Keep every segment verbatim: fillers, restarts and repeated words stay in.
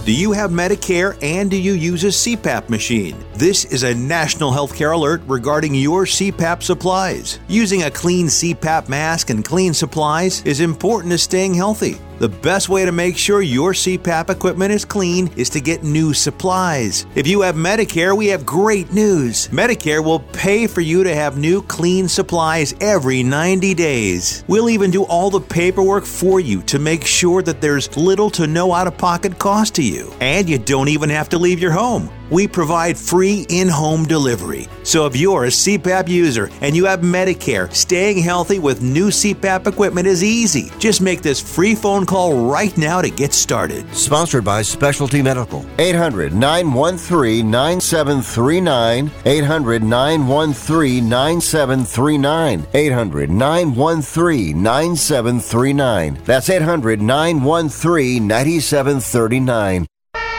Do you have Medicare and do you use a C PAP machine? This is a national healthcare alert regarding your C PAP supplies. Using a clean C PAP mask and clean supplies is important to staying healthy. The best way to make sure your C PAP equipment is clean is to get new supplies. If you have Medicare, we have great news. Medicare will pay for you to have new clean supplies every ninety days. We'll even do all the paperwork for you to make sure that there's little to no out-of-pocket cost to you. And you don't even have to leave your home. We provide free in-home delivery. So if you're a C PAP user and you have Medicare, staying healthy with new C PAP equipment is easy. Just make this free phone call right now to get started. Sponsored by Specialty Medical. eight hundred, nine one three, nine seven three nine. eight hundred, nine one three, nine seven three nine. eight hundred, nine one three, nine seven three nine. That's eight hundred, nine one three, nine seven three nine.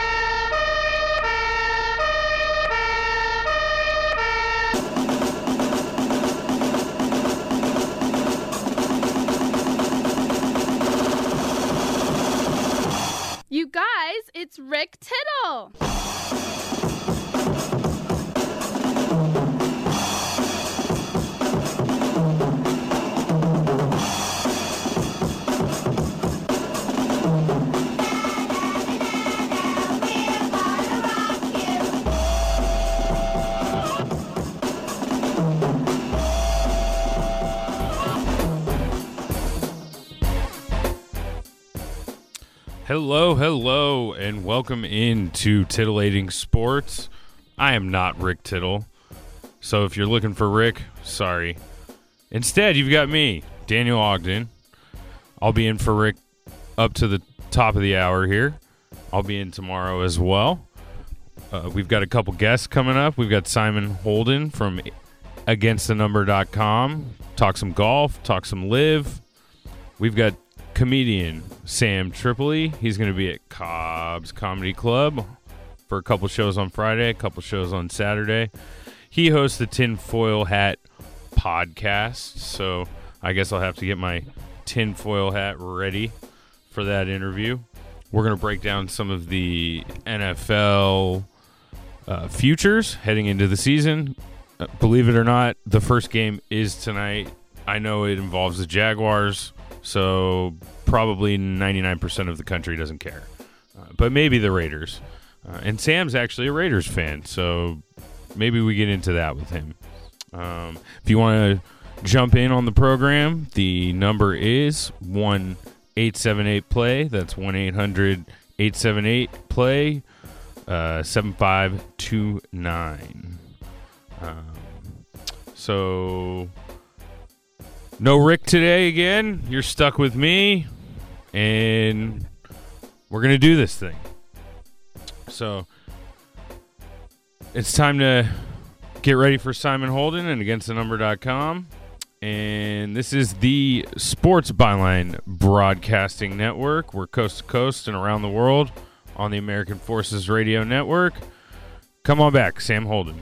You guys, it's Rick Tittle. Hello, hello, and welcome into Titillating Sports. I am not Rick Tittle, so if you're looking for Rick, sorry. Instead, you've got me, Daniel Ogden. I'll be in for Rick up to the top of the hour here. I'll be in tomorrow as well. Uh, we've got a couple guests coming up. We've got Simon Holden from against the number dot com. Talk some golf, talk some live. We've got comedian Sam Tripoli. He's going to be at Cobb's Comedy Club for a couple shows on Friday, a couple shows on Saturday. He hosts the Tinfoil Hat podcast, so I guess I'll have to get my tinfoil hat ready for that interview. We're going to break down some of the N F L uh, futures heading into the season. Uh, believe it or not, the first game is tonight. I know it involves the Jaguars, so probably ninety-nine percent of the country doesn't care. Uh, but maybe the Raiders. Uh, and Sam's actually a Raiders fan, so maybe we get into that with him. Um, if you want to jump in on the program, the number is one eight seven eight play. That's one eight hundred eight seven eight play, uh, seven five two nine. Um, so... No Rick today again. You're stuck with me, and we're going to do this thing. So it's time to get ready for Simon Holden and against the number dot com. And this is the Sports Byline Broadcasting Network. We're coast to coast and around the world on the American Forces Radio Network. Come on back, Sam Holden.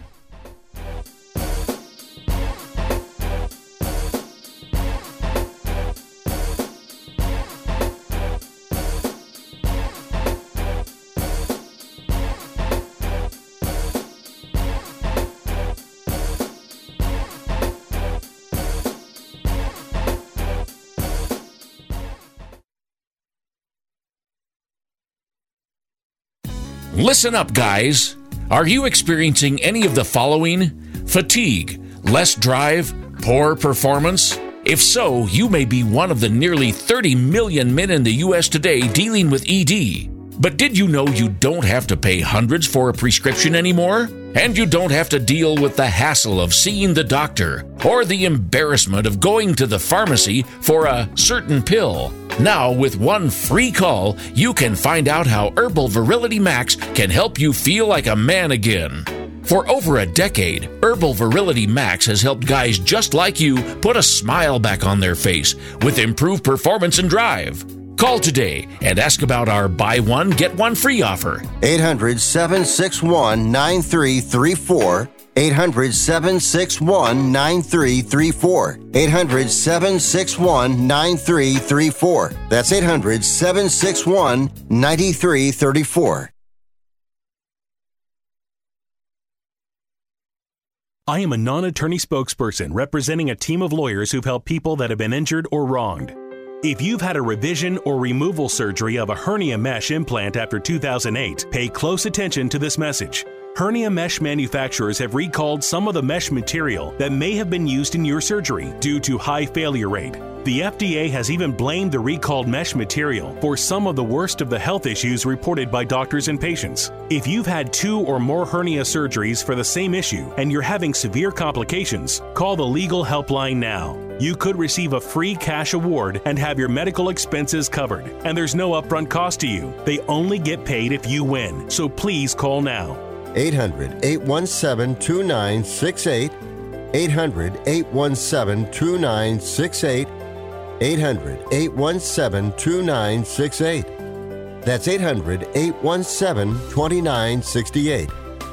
Listen up, guys. Are you experiencing any of the following? Fatigue, less drive, poor performance? If so, you may be one of the nearly thirty million men in the U S today dealing with E D. But did you know you don't have to pay hundreds for a prescription anymore? And you don't have to deal with the hassle of seeing the doctor or the embarrassment of going to the pharmacy for a certain pill. Now, with one free call, you can find out how Herbal Virility Max can help you feel like a man again. For over a decade, Herbal Virility Max has helped guys just like you put a smile back on their face with improved performance and drive. Call today and ask about our buy one, get one free offer. eight hundred, seven six one, nine three three four. eight hundred, seven six one, nine three three four. eight hundred, seven six one, nine three three four. That's eight hundred, seven six one, nine three three four. I am a non-attorney spokesperson representing a team of lawyers who've helped people that have been injured or wronged. If you've had a revision or removal surgery of a hernia mesh implant after two thousand eight, pay close attention to this message. Hernia mesh manufacturers have recalled some of the mesh material that may have been used in your surgery due to high failure rate. The F D A has even blamed the recalled mesh material for some of the worst of the health issues reported by doctors and patients. If you've had two or more hernia surgeries for the same issue and you're having severe complications, call the legal helpline now. You could receive a free cash award and have your medical expenses covered. And there's no upfront cost to you. They only get paid if you win. So please call now. eight hundred, eight one seven, two nine six eight. eight hundred, eight one seven, two nine six eight. eight hundred, eight one seven, two nine six eight. That's eight hundred, eight one seven, two nine six eight.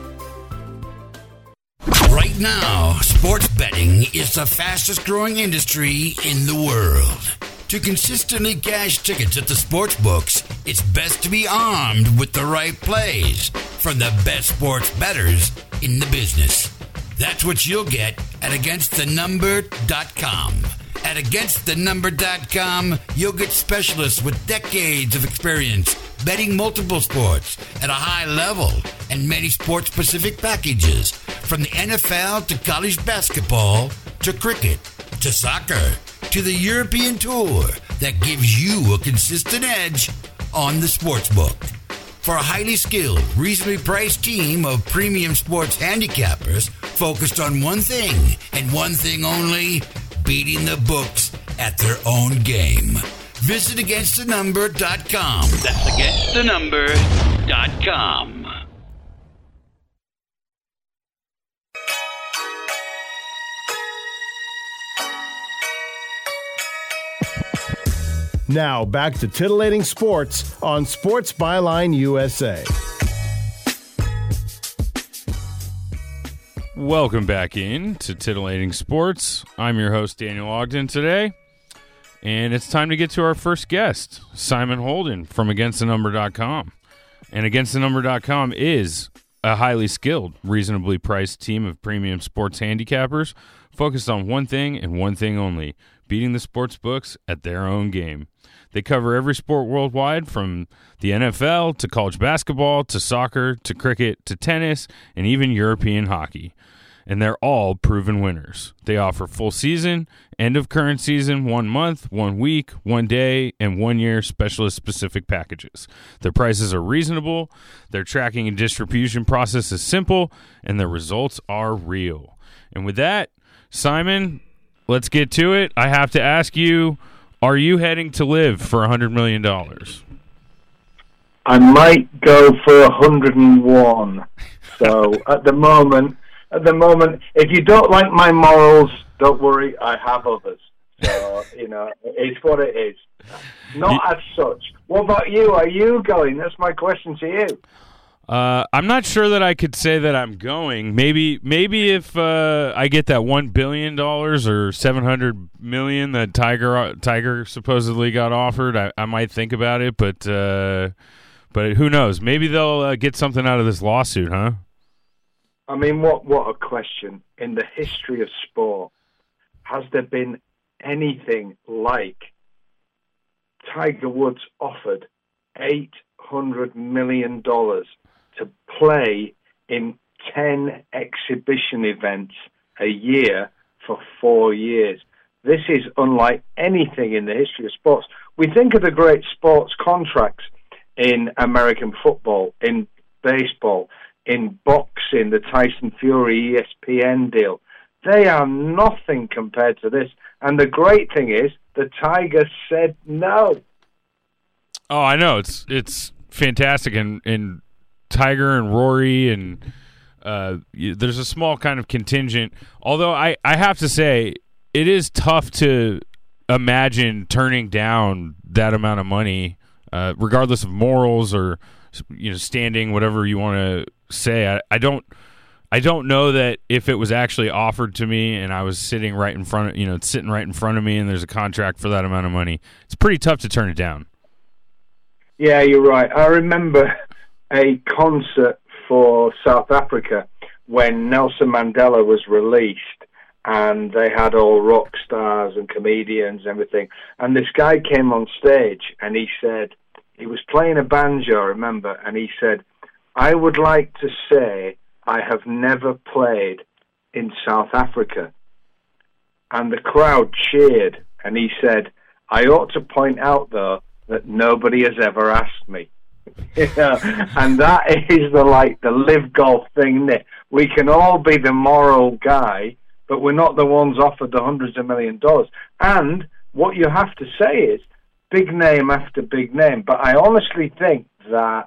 Right now, sports betting is the fastest growing industry in the world. To consistently cash tickets at the sports books, it's best to be armed with the right plays from the best sports bettors in the business. That's what you'll get at against the number dot com. At against the number dot com, you'll get specialists with decades of experience betting multiple sports at a high level and many sports-specific packages, from the N F L to college basketball to cricket to soccer to the European Tour, that gives you a consistent edge on the sportsbook. For a highly skilled, reasonably priced team of premium sports handicappers focused on one thing and one thing only, beating the books at their own game. Visit against the number dot com. That's against the number dot com. Now back to titillating sports on Sports Byline U S A. Welcome back in to Titillating Sports. I'm your host, Daniel Ogden, today. And it's time to get to our first guest, Simon Holden from against the number dot com. And against the number dot com is a highly skilled, reasonably priced team of premium sports handicappers focused on one thing and one thing only, beating the sports books at their own game. They cover every sport worldwide, from the N F L to college basketball to soccer to cricket to tennis and even European hockey. And they're all proven winners. They offer full season, end of current season, one month, one week, one day, and one year specialist-specific packages. Their prices are reasonable, their tracking and distribution process is simple, and their results are real. And with that, Simon, let's get to it. I have to ask you, are you heading to live for one hundred million dollars? I might go for one hundred and one. So at the moment, at the moment, if you don't like my morals, don't worry, I have others. So, you know, it's what it is. Not as such. What about you? Are you going? That's my question to you. Uh, I'm not sure that I could say that I'm going. Maybe, maybe if uh, I get that one billion dollars or seven hundred million that Tiger Tiger supposedly got offered, I, I might think about it. But uh, but who knows? Maybe they'll uh, get something out of this lawsuit, huh? I mean, what what a question. In the history of sport, has there been anything like Tiger Woods offered eight hundred million dollars to play in ten exhibition events a year for four years? This is unlike anything in the history of sports. We think of the great sports contracts in American football, in baseball, in boxing, the Tyson Fury E S P N deal. They are nothing compared to this. And the great thing is, the Tiger said no. Oh, I know. It's it's fantastic. And, and Tiger and Rory and uh, there's a small kind of contingent. Although I, I have to say, it is tough to imagine turning down that amount of money, uh, regardless of morals or, you know, standing, whatever you want to say. I, I don't I don't know that if it was actually offered to me and I was sitting right in front of, you know, it's sitting right in front of me and there's a contract for that amount of money, it's pretty tough to turn it down. Yeah, you're right. I remember a concert for South Africa when Nelson Mandela was released, and they had all rock stars and comedians and everything. And this guy came on stage, and he said, he was playing a banjo, I remember, and he said, I would like to say I have never played in South Africa. And the crowd cheered, and he said, I ought to point out, though, that nobody has ever asked me. You know, and that is the like the live golf thing, isn't it? We can all be the moral guy, but we're not the ones offered the hundreds of million dollars. And what you have to say is big name after big name. But I honestly think that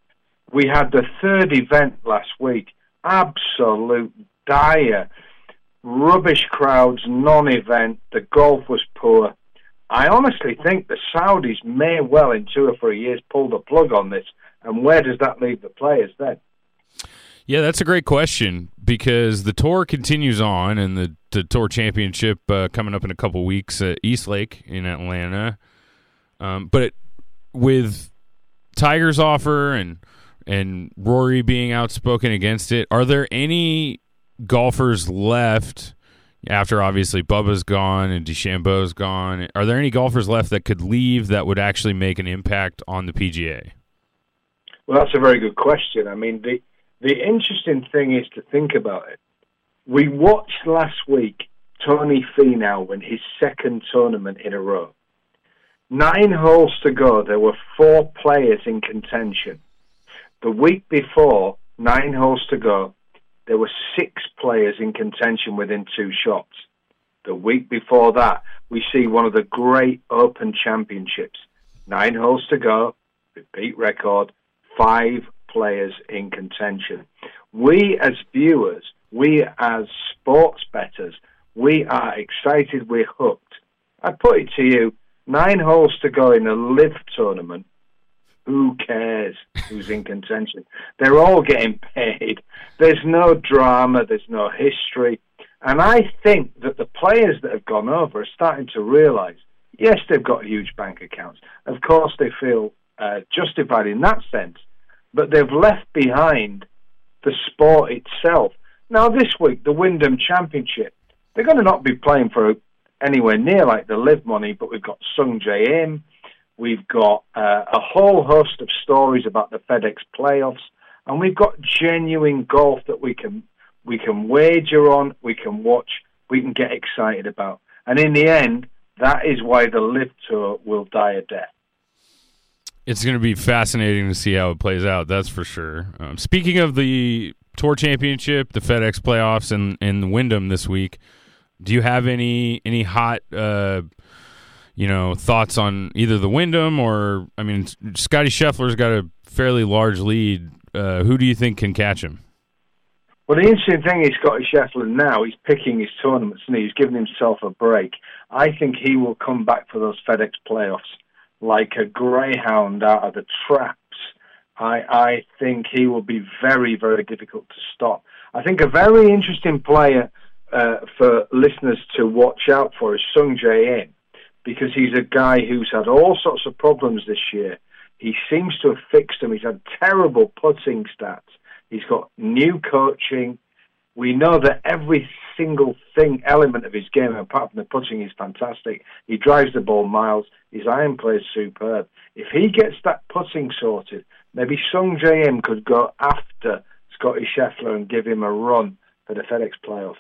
we had the third event last week, absolute dire, rubbish crowds, non-event. The golf was poor. I honestly think the Saudis may well, in two or three years, pull the plug on this. And where does that leave the players then? Yeah, that's a great question, because the tour continues on, and the, the tour championship uh, coming up in a couple weeks at East Lake in Atlanta. Um, but it, with Tiger's offer and and Rory being outspoken against it, are there any golfers left after obviously Bubba's gone and DeChambeau's gone? Are there any golfers left that could leave that would actually make an impact on the P G A? Well, that's a very good question. I mean, the the interesting thing is to think about it. We watched last week Tony Finau win his second tournament in a row. Nine holes to go, there were four players in contention. The week before, nine holes to go, there were six players in contention within two shots. The week before that, we see one of the great Open Championships. Nine holes to go, repeat record, five players in contention. We as viewers, we as sports bettors, we are excited, we're hooked. I put it to you, nine holes to go in a live tournament. Who cares who's in contention? They're all getting paid. There's no drama. There's no history. And I think that the players that have gone over are starting to realise, yes, they've got huge bank accounts. Of course, they feel uh, justified in that sense. But they've left behind the sport itself. Now, this week, the Wyndham Championship, they're going to not be playing for anywhere near like the live money, but we've got Sung Jae Im. We've got uh, a whole host of stories about the FedEx playoffs, and we've got genuine golf that we can we can wager on, we can watch, we can get excited about. And in the end, that is why the Live Tour will die a death. It's going to be fascinating to see how it plays out, that's for sure. Um, speaking of the Tour Championship, the FedEx playoffs, and, and the Wyndham this week, do you have any any hot uh, you know, thoughts on either the Wyndham or, I mean, Scotty Scheffler's got a fairly large lead. Uh, who do you think can catch him? Well, the interesting thing is Scotty Scheffler now, he's picking his tournaments and he's giving himself a break. I think he will come back for those FedEx playoffs like a greyhound out of the traps. I, I think he will be very, very difficult to stop. I think a very interesting player uh, for listeners to watch out for is Sung Jae Im, because he's a guy who's had all sorts of problems this year. He seems to have fixed them. He's had terrible putting stats. He's got new coaching. We know that every single thing, element of his game, apart from the putting, is fantastic. He drives the ball miles. His iron play is superb. If he gets that putting sorted, maybe Sung Jae Im could go after Scotty Scheffler and give him a run for the FedEx playoffs.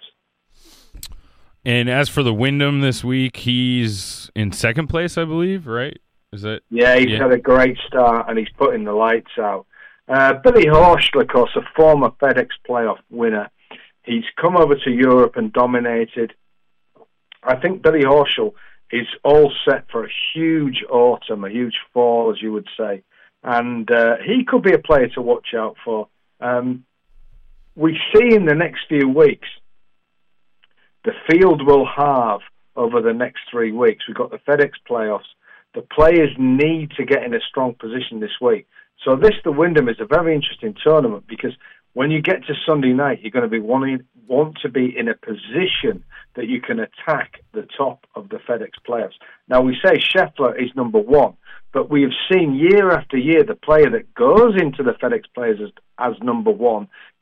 And as for the Wyndham this week, he's in second place, I believe, right? Is that? Yeah, he's yeah. had a great start, and he's putting the lights out. Uh, Billy Horschel, of course, a former FedEx playoff winner. He's come over to Europe and dominated. I think Billy Horschel is all set for a huge autumn, a huge fall, as you would say. And uh, he could be a player to watch out for. Um, we see in the next few weeks, the field will halve over the next three weeks. We've got the FedEx playoffs. The players need to get in a strong position this week. So this, the Wyndham, is a very interesting tournament because when you get to Sunday night, you're going to be wanting want to be in a position that you can attack the top of the FedEx playoffs. Now, we say Scheffler is number one, but we have seen year after year the player that goes into the FedEx players as, as number one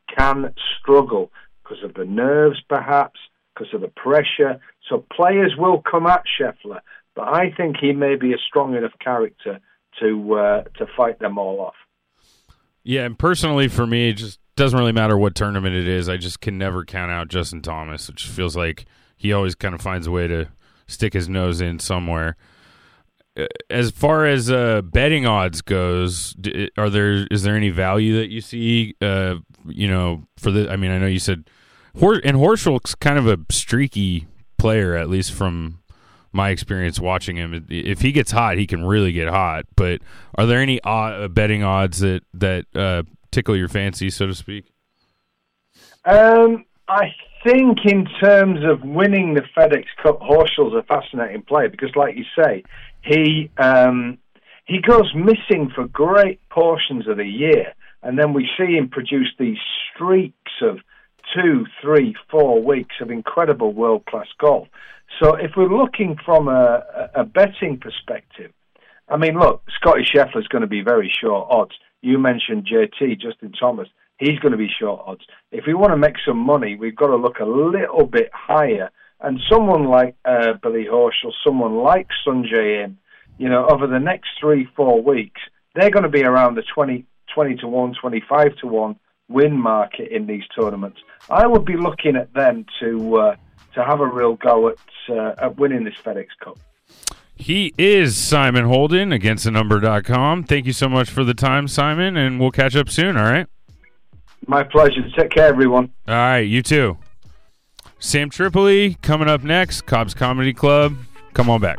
can struggle because of the nerves, perhaps, because of the pressure. So players will come at Scheffler, but I think he may be a strong enough character to uh, to fight them all off. Yeah, and personally for me, it just doesn't really matter what tournament it is. I just can never count out Justin Thomas. It just feels like he always kind of finds a way to stick his nose in somewhere. As far as uh, betting odds goes, are there is there any value that you see? Uh, you know, for the I mean, I know you said, and Horschel's kind of a streaky player, at least from my experience watching him. If he gets hot, he can really get hot. But are there any odd, betting odds that that uh, tickle your fancy, so to speak? Um, I think in terms of winning the FedEx Cup, Horschel's a fascinating player because, like you say, he um, he goes missing for great portions of the year, and then we see him produce these streaks of two, three, four weeks of incredible world-class golf. So if we're looking from a, a betting perspective, I mean, look, Scottie Scheffler's going to be very short odds. You mentioned J T, Justin Thomas. He's going to be short odds. If we want to make some money, we've got to look a little bit higher. And someone like uh, Billy Horschel, someone like Sungjae Im, you know, over the next three, four weeks, they're going to be around the twenty, twenty to one, twenty-five to one win market in these tournaments. I would be looking at them to uh, to have a real go at, uh, at winning this FedEx Cup. He is Simon Holden, against the number dot com. Thank you so much for the time, Simon, and we'll catch up soon, all right? My pleasure. Take care, everyone. All right, you too. Sam Tripoli coming up next, Cobb's Comedy Club. Come on back.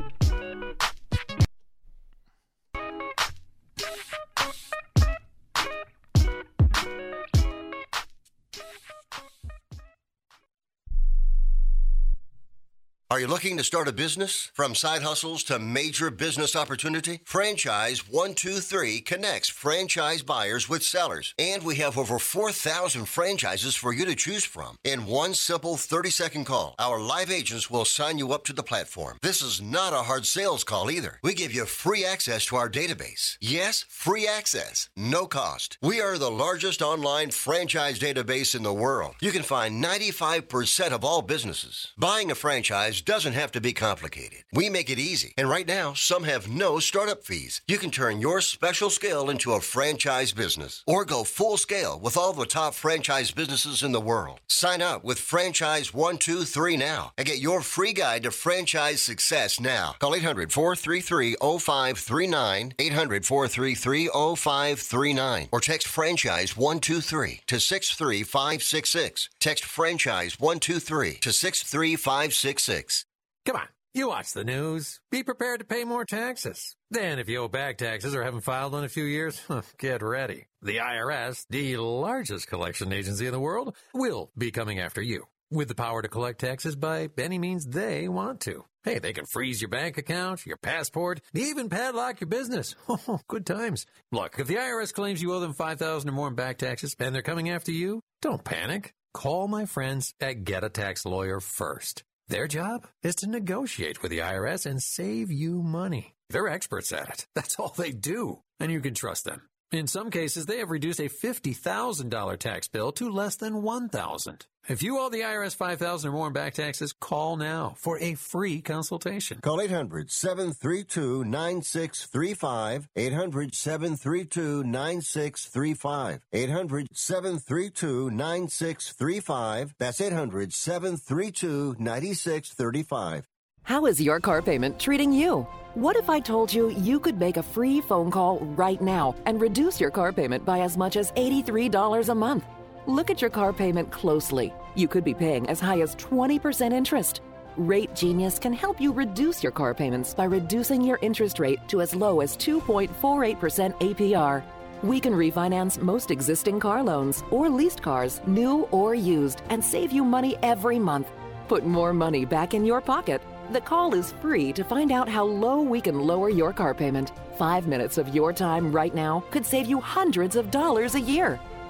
Are you looking to start a business? From side hustles to major business opportunity? Franchise one two three connects franchise buyers with sellers. And we have over four thousand franchises for you to choose from. In one simple thirty-second call, our live agents will sign you up to the platform. This is not a hard sales call either. We give you free access to our database. Yes, free access. No cost. We are the largest online franchise database in the world. You can find ninety-five percent of all businesses. Buying a franchise doesn't have to be complicated. We make it easy. And right now, some have no startup fees. You can turn your special skill into a franchise business or go full scale with all the top franchise businesses in the world. Sign up with Franchise one two three now and get your free guide to franchise success now. Call eight hundred, four three three, oh five three nine, eight hundred, four three three, oh five three nine, or text Franchise one two three to six three five six six. Text Franchise one two three to six three five six six. Come on, you watch the news. Be prepared to pay more taxes. Then if you owe back taxes or haven't filed in a few years, get ready. The I R S, the largest collection agency in the world, will be coming after you with the power to collect taxes by any means they want to. Hey, they can freeze your bank account, your passport, even padlock your business. Oh, good times. Look, if the I R S claims you owe them five thousand dollars or more in back taxes and they're coming after you, don't panic. Call my friends at Get a Tax Lawyer first. Their job is to negotiate with the I R S and save you money. They're experts at it. That's all they do. And you can trust them. In some cases, they have reduced a fifty thousand dollars tax bill to less than one thousand dollars. If you owe the I R S five thousand dollars or more in back taxes, call now for a free consultation. Call eight hundred, seven three two, nine six three five, eight hundred, seven three two, nine six three five, eight hundred, seven three two, nine six three five. That's eight hundred, seven three two, nine six three five. How is your car payment treating you? What if I told you you could make a free phone call right now and reduce your car payment by as much as eighty-three dollars a month? Look at your car payment closely. You could be paying as high as twenty percent interest. Rate Genius can help you reduce your car payments by reducing your interest rate to as low as two point four eight percent A P R. We can refinance most existing car loans or leased cars, new or used, and save you money every month. Put more money back in your pocket. The call is free to find out how low we can lower your car payment. Five minutes of your time right now could save you hundreds of dollars a year.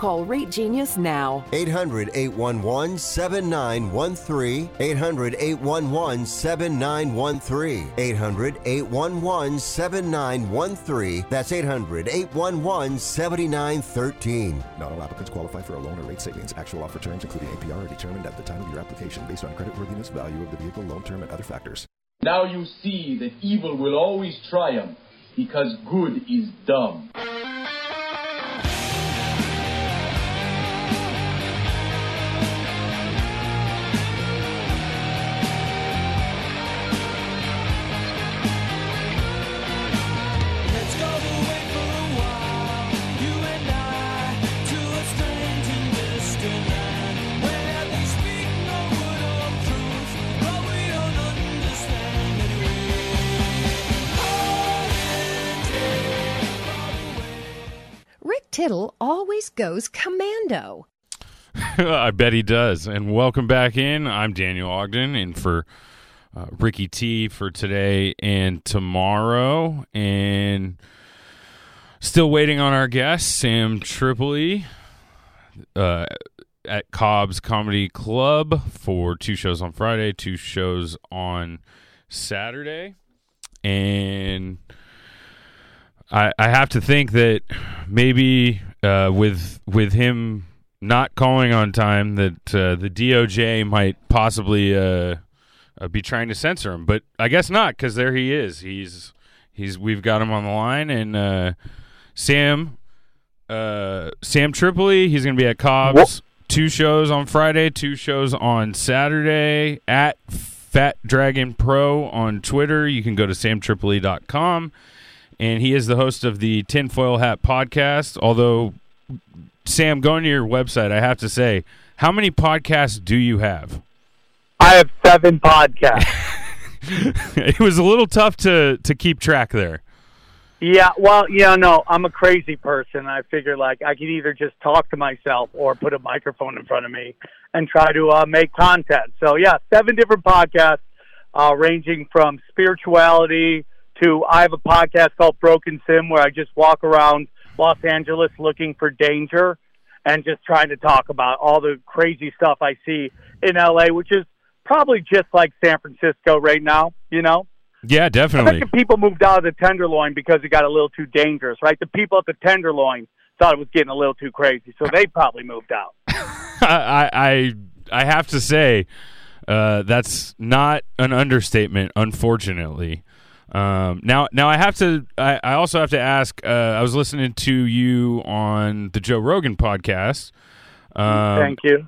Call Rate Genius now. eight hundred, eight one one, seven nine one three. eight hundred, eight one one, seven nine one three. eight hundred, eight one one, seven nine one three. That's eight hundred, eight one one, seven nine one three. Not all applicants qualify for a loan or rate savings. Actual offer terms, including A P R, are determined at the time of your application based on creditworthiness, value of the vehicle, loan term, and other factors. Now you see that evil will always triumph because good is dumb. Tittle always goes commando. I bet he does. And welcome back in. I'm Daniel Ogden, and for uh, Ricky T for today and tomorrow. And still waiting on our guest, Sam Tripoli, uh, at Cobb's Comedy Club for two shows on Friday, two shows on Saturday. And I, I have to think that maybe uh, with with him not calling on time, that uh, the D O J might possibly uh, uh, be trying to censor him, but I guess not, because there he is. He's he's we've got him on the line, and uh, Sam uh, Sam Tripoli. He's going to be at Cobb's. Two shows on Friday, two shows on Saturday at Fat Dragon Pro on Twitter. You can go to sam tripoli dot com. And he is the host of the Tinfoil Hat podcast. Although, Sam, going to your website, I have to say, how many podcasts do you have? I have seven podcasts. It was a little tough to, to keep track there. Yeah, well, yeah, no, I'm a crazy person. I figure, like, I could either just talk to myself or put a microphone in front of me and try to uh, make content. So, yeah, seven different podcasts uh, ranging from spirituality to, I have a podcast called Broken Sim where I just walk around Los Angeles looking for danger and just trying to talk about all the crazy stuff I see in L A, which is probably just like San Francisco right now, you know? Yeah, definitely. I think people moved out of the Tenderloin because it got a little too dangerous, right? The people at the Tenderloin thought it was getting a little too crazy, so they probably moved out. I, I I have to say, uh, that's not an understatement, unfortunately. Um, now, now I have to. I, I also have to ask. Uh, I was listening to you on the Joe Rogan podcast. Um, Thank you.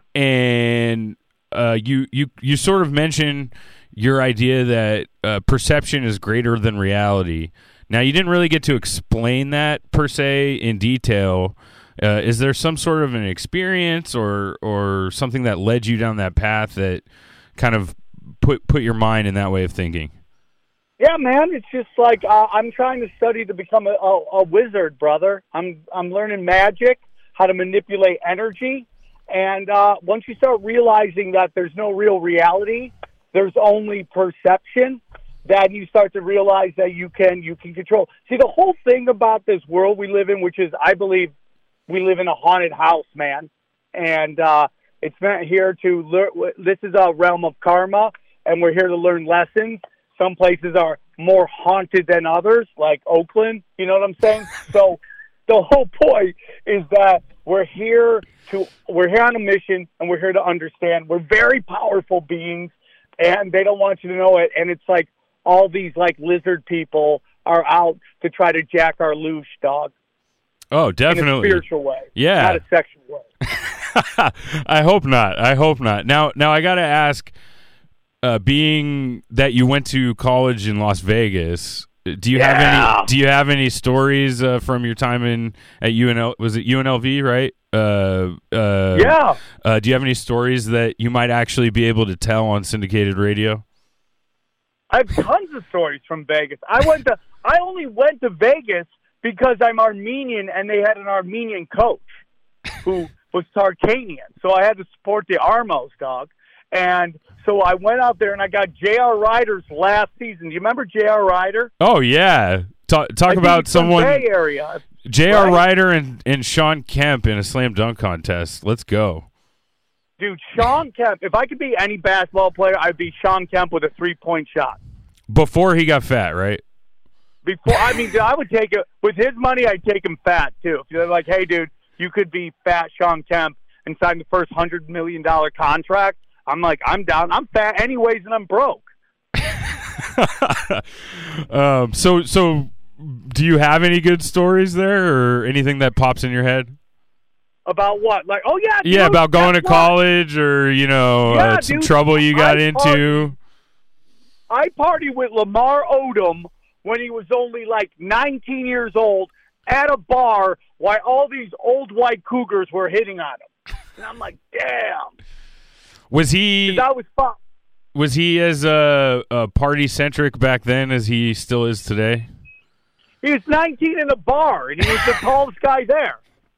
And uh, you you you sort of mentioned your idea that uh, perception is greater than reality. Now, you didn't really get to explain that per se in detail. Uh, is there some sort of an experience or or something that led you down that path that kind of put put your mind in that way of thinking? Yeah, man, it's just like uh, I'm trying to study to become a, a, a wizard, brother. I'm I'm learning magic, how to manipulate energy, and uh, once you start realizing that there's no real reality, there's only perception, then you start to realize that you can you can control. See, the whole thing about this world we live in, which is, I believe, we live in a haunted house, man, and uh, it's meant here to learn. This is a realm of karma, and we're here to learn lessons. Some places are more haunted than others, like Oakland. You know what I'm saying? So the whole point is that we're here to we're here on a mission, and we're here to understand. We're very powerful beings, and they don't want you to know it. And it's like all these like lizard people are out to try to jack our loosh, dog. Oh, definitely. In a spiritual way, yeah, not a sexual way. I hope not. I hope not. Now, now I got to ask. Uh, being that you went to college in Las Vegas, do you yeah. have any? Do you have any stories uh, from your time in at U N L? Was it U N L V? Right? Uh, uh, yeah. Uh, do you have any stories that you might actually be able to tell on syndicated radio? I have tons of stories from Vegas. I went to. I only went to Vegas because I'm Armenian, and they had an Armenian coach who was Tarkanian, so I had to support the Armos, dog. And so I went out there and I got J R. Ryder's last season. Do you remember J R. Ryder? Oh, yeah. talk talk I think about it's from someone. Bay Area. J R. Right? Ryder and, and Sean Kemp in a slam dunk contest. Let's go. Dude, Sean Kemp. If I could be any basketball player, I'd be Sean Kemp with a three-point shot. Before he got fat, right? Before, I mean, I would take it with his money. I'd take him fat too. If you're like, hey, dude, you could be fat Sean Kemp and sign the first hundred million dollar contract. I'm like, I'm down. I'm fat anyways, and I'm broke. um. So, so, do you have any good stories there, or anything that pops in your head? About what? Like, oh yeah, dude, Yeah, about going to what? college, or you know, Yeah, uh, some dude, trouble you got I into. I partied with Lamar Odom when he was only like nineteen years old at a bar while all these old white cougars were hitting on him. And I'm like, damn. Was he? That was fun. Was he as uh, uh, party centric back then as he still is today? He was nineteen in a bar, and he was the tallest guy there.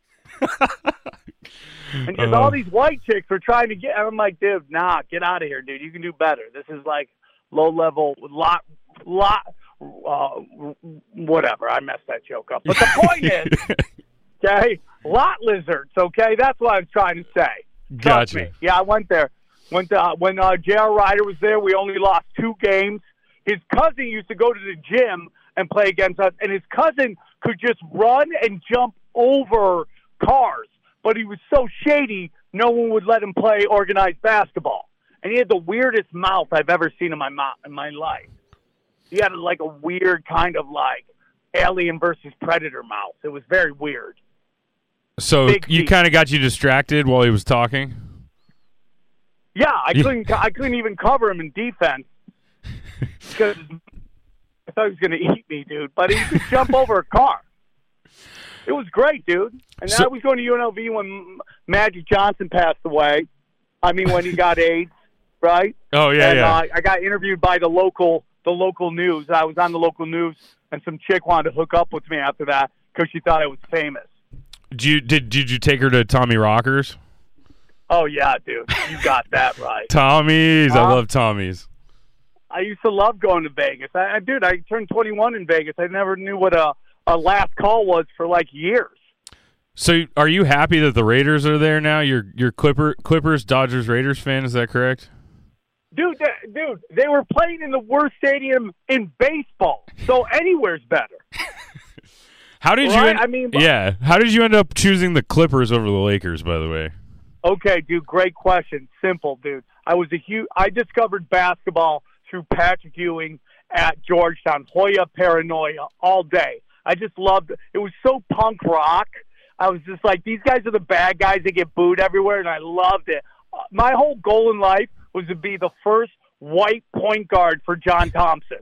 And just Uh. all these white chicks were trying to get. I'm like, dude, nah, get out of here, dude. You can do better. This is like low level, lot, lot, uh, whatever. I messed that joke up. But the point is, okay, lot lizards. Okay, that's what I was trying to say. Trust Gotcha. me. Yeah, I went there. Went to, uh, when uh, J R. Ryder was there. We only lost two games. His cousin used to go to the gym and play against us, and his cousin could just run and jump over cars. But he was so shady, no one would let him play organized basketball. And he had the weirdest mouth I've ever seen in my mouth in my life. He had like a weird kind of like Alien versus Predator mouth. It was very weird. So Big you feet. kind of got you distracted while he was talking. Yeah, I Yeah. couldn't. I couldn't even cover him in defense because I thought he was going to eat me, dude. But he could jump over a car. It was great, dude. And So- I was going to U N L V when Magic Johnson passed away. I mean, when he got AIDS, right? Oh yeah, and, yeah. Uh, I got interviewed by the local, the local news. I was on the local news, and some chick wanted to hook up with me after that because she thought I was famous. Did you did did you take her to Tommy Rockers? Oh yeah, dude, you got that right. Tommy's. I Huh? love Tommy's. I used to love going to Vegas. I, I dude, I turned twenty-one in Vegas. I never knew what a, a last call was for like years. So are you happy that the Raiders are there now? You're you're Clipper Clippers Dodgers Raiders fan, is that correct? Dude, th- dude, they were playing in the worst stadium in baseball, so anywhere's better. How did you Right? end, I mean, Yeah, how did you end up choosing the Clippers over the Lakers, by the way? Okay, dude, great question. Simple, dude. I was a huge. I discovered basketball through Patrick Ewing at Georgetown, Hoya Paranoia, all day. I just loved it. It was so punk rock. I was just like, these guys are the bad guys that get booed everywhere, and I loved it. Uh, My whole goal in life was to be the first white point guard for John Thompson.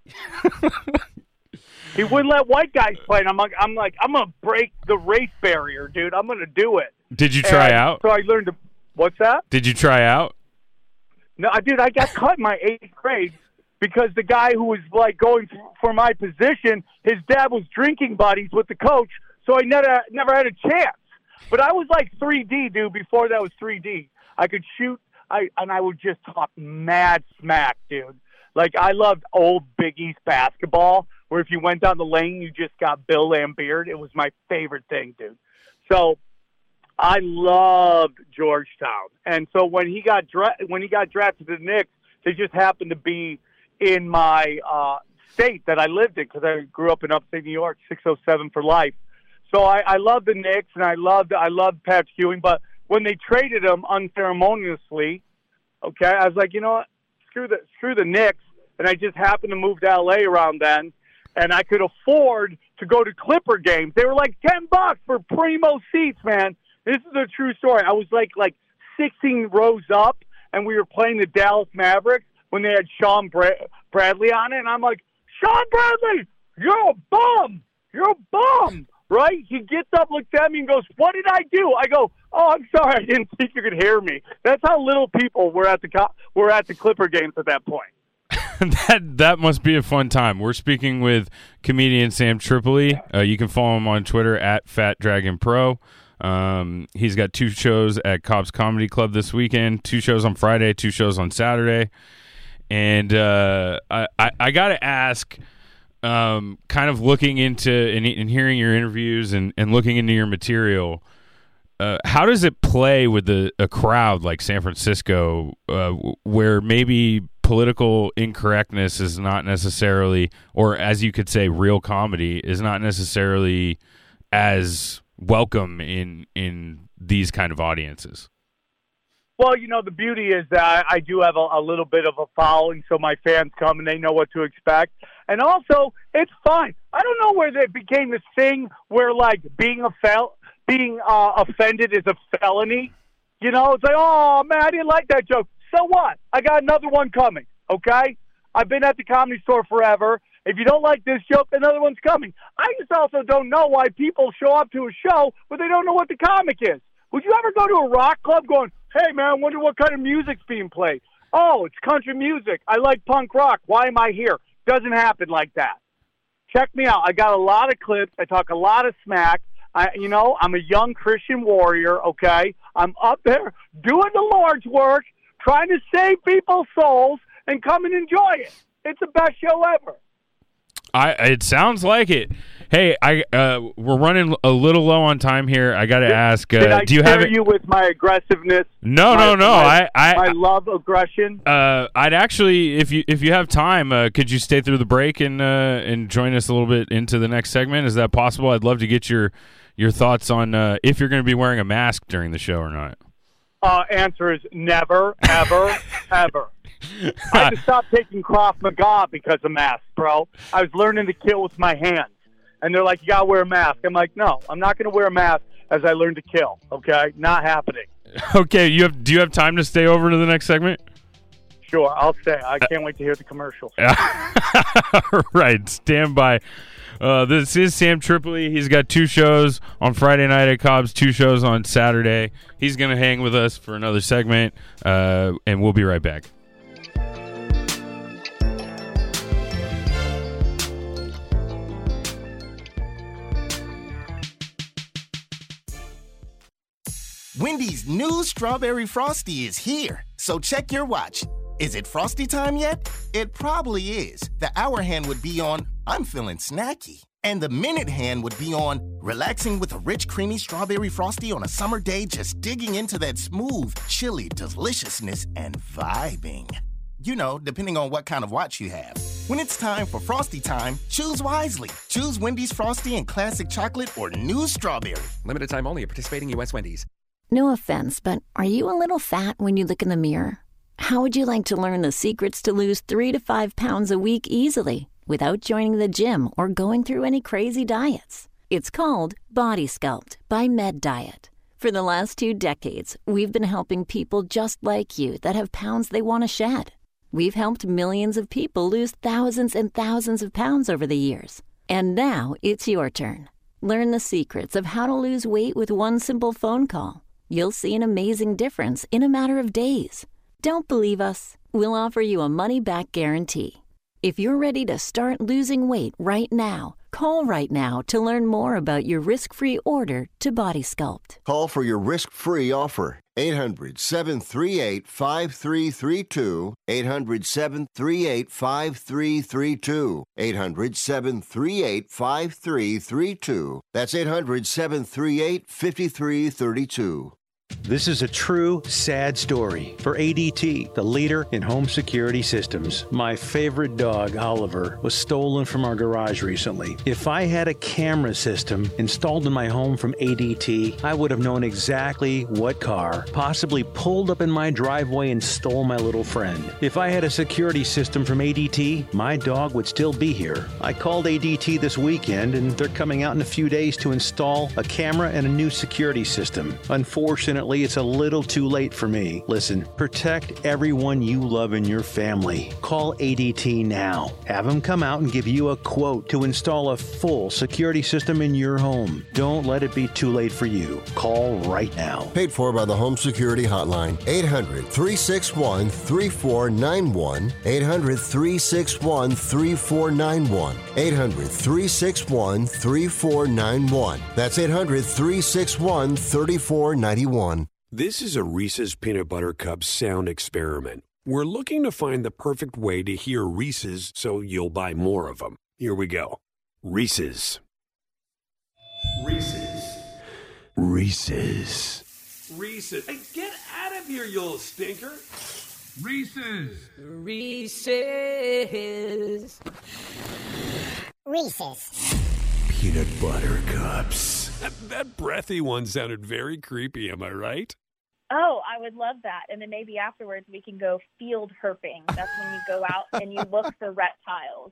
He wouldn't let white guys play, and I'm like, I'm like, I'm gonna break the race barrier, dude. I'm gonna do it. Did you try And out? So I learned to. What's that? Did you try out? No, dude, I got cut in my eighth grade because the guy who was like going for, for my position, his dad was drinking buddies with the coach, so I never never had a chance. But I was like three D, dude. Before that was three D. I could shoot, I and I would just talk mad smack, dude. Like I loved old Big East basketball, where if you went down the lane, you just got Bill Laimbeer. It was my favorite thing, dude. So I loved Georgetown, and so when he got dra- when he got drafted to the Knicks, they just happened to be in my uh, state that I lived in because I grew up in upstate New York, six oh seven for life. So I, I loved the Knicks, and I loved I loved Patrick Ewing. But when they traded him unceremoniously, okay, I was like, you know what, screw the screw the Knicks, and I just happened to move to L A around then, and I could afford to go to Clipper games. They were like ten bucks for primo seats, man. This is a true story. I was like like sixteen rows up, and we were playing the Dallas Mavericks when they had Sean Bra- Bradley on it, and I'm like, Sean Bradley, you're a bum. You're a bum, right? He gets up, looks at me, and goes, what did I do? I go, oh, I'm sorry. I didn't think you could hear me. That's how little people were at the co- were at the Clipper games at that point. that that must be a fun time. We're speaking with comedian Sam Tripoli. Uh, you can follow him on Twitter at Fat Dragon Pro. Um, he's got two shows at Cobb's Comedy Club this weekend, two shows on Friday, two shows on Saturday. And uh, I, I, I got to ask, um, kind of looking into and, and hearing your interviews and, and looking into your material, uh, how does it play with the, a crowd like San Francisco, uh, where maybe political incorrectness is not necessarily, or as you could say, real comedy is not necessarily as welcome in in these kind of audiences? Well, you know, the beauty is that I, I do have a, a little bit of a following, so my fans come and they know what to expect. And also, it's fine. I don't know where it became this thing where, like, being a fel- being uh, offended is a felony. You know, it's like, oh, man, I didn't like that joke. So what? I got another one coming, okay? I've been at the Comedy Store forever. If you don't like this joke, another one's coming. I just also don't know why people show up to a show but they don't know what the comic is. Would you ever go to a rock club going, hey, man, I wonder what kind of music's being played? Oh, it's country music. I like punk rock. Why am I here? Doesn't happen like that. Check me out. I got a lot of clips. I talk a lot of smack. I, you know, I'm a young Christian warrior, okay? I'm up there doing the Lord's work, trying to save people's souls, and come and enjoy it. It's the best show ever. I. It sounds like it. Hey, I uh, we're running a little low on time here. I got to ask. Uh, Did I do you have it? you with my aggressiveness? No, my, no, no. My, I, I, I love aggression. Uh, I'd actually, if you if you have time, uh, could you stay through the break and uh, and join us a little bit into the next segment? Is that possible? I'd love to get your your thoughts on uh, if you're going to be wearing a mask during the show or not. Uh, answer is never, ever, ever. I just stopped taking Krav Maga because of masks, bro. I was learning to kill with my hands. And they're like, you got to wear a mask. I'm like, no, I'm not going to wear a mask as I learn to kill, okay? Not happening. Okay, you have. Do you have time to stay over to the next segment? Sure, I'll stay. I can't wait to hear the commercials. Right, stand by. Uh, this is Sam Tripoli. He's got two shows on Friday night at Cobb's, two shows on Saturday. He's going to hang with us for another segment, uh, and we'll be right back. Wendy's new Strawberry Frosty is here, so check your watch. Is it Frosty time yet? It probably is. The hour hand would be on, I'm feeling snacky. And the minute hand would be on, relaxing with a rich, creamy Strawberry Frosty on a summer day, just digging into that smooth, chilly deliciousness and vibing. You know, depending on what kind of watch you have. When it's time for Frosty time, choose wisely. Choose Wendy's Frosty and Classic Chocolate or New Strawberry. Limited time only at participating U S Wendy's. No offense, but are you a little fat when you look in the mirror? How would you like to learn the secrets to lose three to five pounds a week easily without joining the gym or going through any crazy diets? It's called Body Sculpt by Med Diet. For the last two decades, we've been helping people just like you that have pounds they want to shed. We've helped millions of people lose thousands and thousands of pounds over the years. And now it's your turn. Learn the secrets of how to lose weight with one simple phone call. You'll see an amazing difference in a matter of days. Don't believe us? We'll offer you a money-back guarantee. If you're ready to start losing weight right now, call right now to learn more about your risk-free order to Body Sculpt. Call for your risk-free offer. eight hundred, seven three eight, five three three two. eight hundred, seven three eight, five three three two. eight hundred, seven three eight, five three three two. That's eight hundred, seven three eight, five three three two. This is a true, sad story for A D T, the leader in home security systems. My favorite dog, Oliver, was stolen from our garage recently. If I had a camera system installed in my home from A D T, I would have known exactly what car possibly pulled up in my driveway and stole my little friend. If I had a security system from A D T, my dog would still be here. I called A D T this weekend, and they're coming out in a few days to install a camera and a new security system. Unfortunately, it's a little too late for me. Listen, protect everyone you love in your family. Call A D T now. Have them come out and give you a quote to install a full security system in your home. Don't let it be too late for you. Call right now. Paid for by the Home Security Hotline. eight hundred, three six one, three four nine one. eight hundred, three six one, three four nine one. eight hundred, three six one, three four nine one. That's eight hundred, three six one, three four nine one. This is a Reese's Peanut Butter Cup sound experiment. We're looking to find the perfect way to hear Reese's so you'll buy more of them. Here we go. Reese's. Reese's. Reese's. Reese's. Hey, get out of here, you little stinker. Reese's. Reese's. Reese's. Peanut butter cups. That, that breathy one sounded very creepy, am I right? Oh, I would love that. And then maybe afterwards we can go field herping. That's when you go out and you look for reptiles.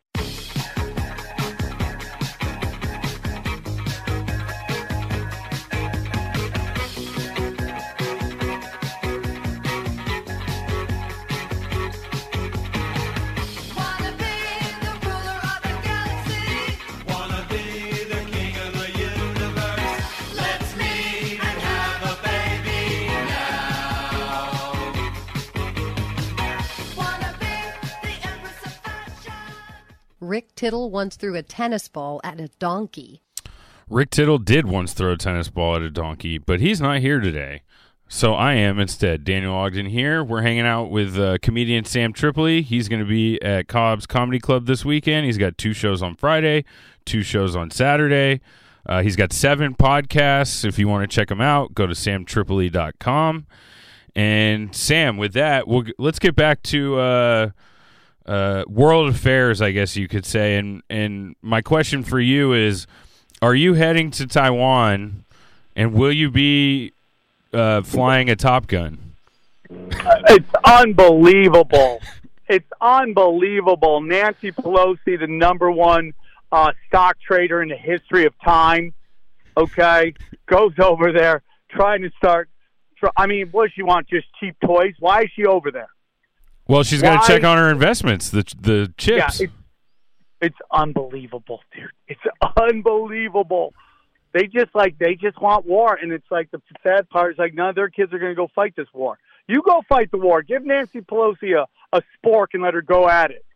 Rick Tittle once threw a tennis ball at a donkey. Rick Tittle did once throw a tennis ball at a donkey, but he's not here today. So I am instead. Daniel Ogden here. We're hanging out with uh, comedian Sam Tripoli. He's going to be at Cobb's Comedy Club this weekend. He's got two shows on Friday, two shows on Saturday. Uh, he's got seven podcasts. If you want to check them out, go to sam tripoli dot com. And Sam, with that, we'll, let's get back to uh, uh, world affairs, I guess you could say. And, and my question for you is, are you heading to Taiwan, and will you be uh, flying a Top Gun? It's unbelievable. It's unbelievable. Nancy Pelosi, the number one uh, stock trader in the history of time, okay, goes over there trying to start. I mean, what does she want? Just cheap toys? Why is she over there? Well, she's got to check on her investments, the the chips. Yeah, it's, it's unbelievable, dude. It's unbelievable. They just like they just want war, and it's like the sad part is like none of their kids are going to go fight this war. You go fight the war. Give Nancy Pelosi a, a spork and let her go at it.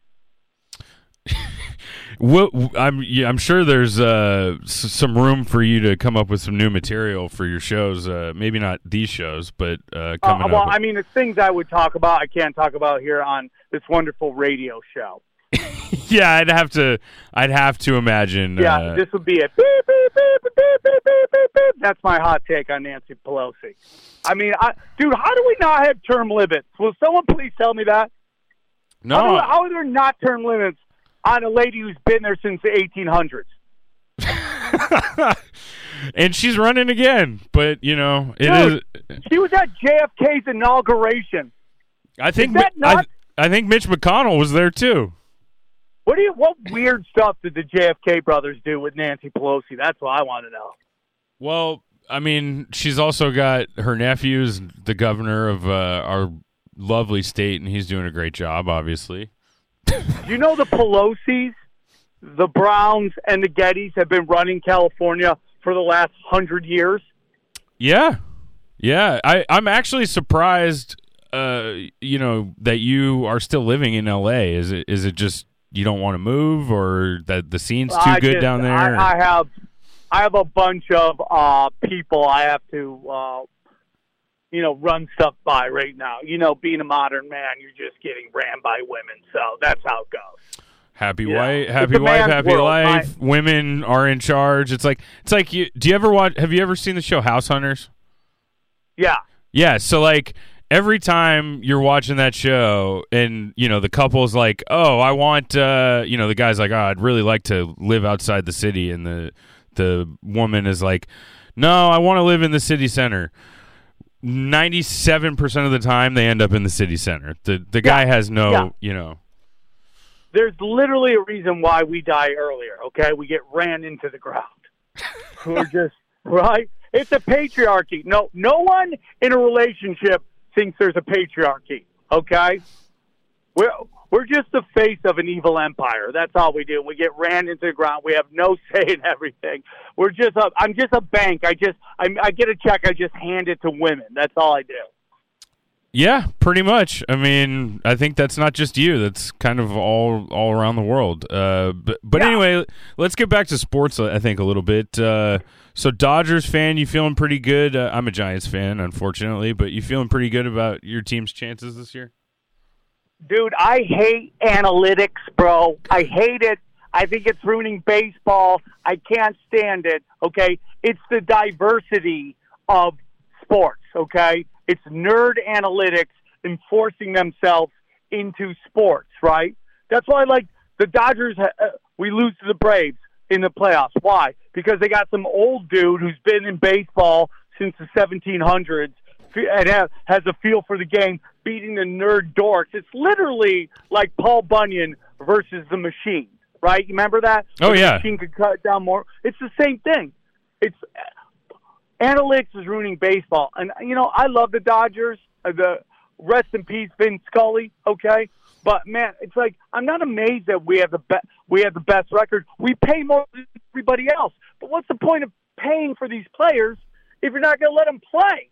Well, I'm yeah, I'm sure there's uh, s- some room for you to come up with some new material for your shows. Uh, maybe not these shows, but uh, coming uh, well, up. I mean, it's things I would talk about. I can't talk about here on this wonderful radio show. Yeah, I'd have to. I'd have to imagine. Yeah, uh, this would be a beep, beep, beep, beep, beep, beep, beep, beep, beep. That's my hot take on Nancy Pelosi. I mean, I, dude, how do we not have term limits? Will someone please tell me that? No. How, do, how are there not term limits on a lady who's been there since the eighteen hundreds? And she's running again, but you know it Dude, is. She was at J F K's inauguration. I think. Is that I, not? I think Mitch McConnell was there too. What do you? What weird stuff did the J F K brothers do with Nancy Pelosi? That's what I want to know. Well, I mean, she's also got her nephew's the governor of uh, our lovely state, and he's doing a great job, obviously. You know the Pelosi's, the Browns, and the Gettys have been running California for the last hundred years? Yeah. Yeah. I, I'm actually surprised, uh, you know, that you are still living in L A. Is it is it just you don't want to move, or that the scene's too I good just, down there? I, I have I have a bunch of uh, people I have to, uh, you know, run stuff by right now. You know, being a modern man, you're just getting ran by women. So that's how it goes. Happy Yeah. wife, It's happy a wife, man's happy world. life. Women are in charge. It's like it's like you. Do you ever watch? Have you ever seen the show House Hunters? Yeah. Yeah. So like every time you're watching that show, and you know the couple's like, "Oh, I want," uh, you know, the guy's like, "Oh, I'd really like to live outside the city," and the the woman is like, "No, I want to live in the city center." ninety-seven percent of the time, they end up in the city center. The the guy has no, Yeah. you know. There's literally a reason why we die earlier, okay? We get ran into the ground. We're just, right? It's a patriarchy. No, no one in a relationship thinks there's a patriarchy, okay? We're, we're just the face of an evil empire. That's all we do. We get ran into the ground. We have no say in everything. We're just a, I'm just a bank. I just, I, I get a check. I just hand it to women. That's all I do. Yeah, pretty much. I mean, I think that's not just you. That's kind of all all around the world. Uh, but but Yeah. anyway, let's get back to sports, I think, a little bit. Uh, so Dodgers fan, you feeling pretty good? Uh, I'm a Giants fan, unfortunately, but you feeling pretty good about your team's chances this year? Dude, I hate analytics, bro. I hate it. I think it's ruining baseball. I can't stand it, okay? It's the diversity of sports, okay? It's nerd analytics enforcing themselves into sports, right? That's why, like, the Dodgers, uh, we lose to the Braves in the playoffs. Why? Because they got some old dude who's been in baseball since the seventeen hundreds and has a feel for the game, beating the nerd dorks. It's literally like Paul Bunyan versus the machine, right? You remember that? Oh, the yeah. machine could cut down more. It's the same thing. It's analytics is ruining baseball. And, you know, I love the Dodgers. Uh, the rest in peace, Vin Scully, okay? But, man, it's like I'm not amazed that we have the be- we have the best record. We pay more than everybody else. But what's the point of paying for these players if you're not going to let them play?